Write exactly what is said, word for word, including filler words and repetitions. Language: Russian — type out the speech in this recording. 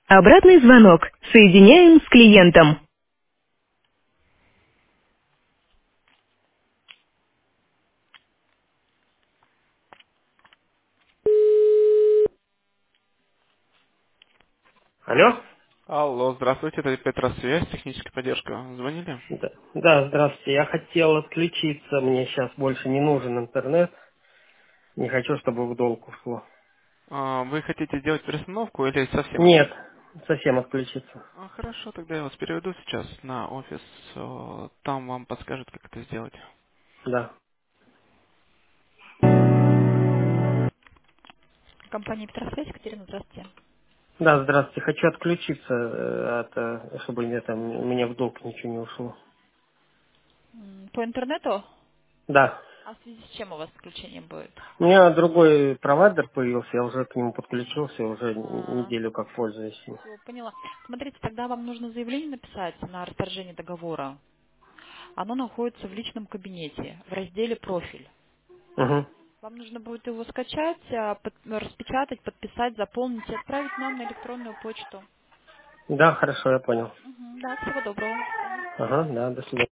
Обратный звонок. Соединяем с клиентом. Алло? Алло, здравствуйте, это Петросвязь, техническая поддержка. Звонили? Да, да, здравствуйте. Я хотел отключиться. Мне сейчас больше не нужен интернет. Не хочу, чтобы в долг ушло. А, вы хотите сделать перестановку или совсем Нет, отключить? совсем отключиться. А, хорошо, тогда я вас переведу сейчас на офис. э, Там вам подскажут, как это сделать. Да. Компания Петросвязь, Екатерина, здравствуйте. Да, здравствуйте. Хочу отключиться, э, от, э, чтобы мне там, мне в долг ничего не ушло. М, По интернету? Да. А в связи с чем у вас отключение будет? У меня другой провайдер появился, я уже к нему подключился, уже А, неделю как пользуюсь им. все, поняла. Смотрите, тогда вам нужно заявление написать на расторжение договора. Оно находится в личном кабинете, в разделе «Профиль». Угу. Вам нужно будет его скачать, а, под- распечатать, подписать, заполнить и отправить нам на электронную почту. Да, хорошо, я понял. Мгм, да, всего доброго. До свидания. Ага, да, до свидания.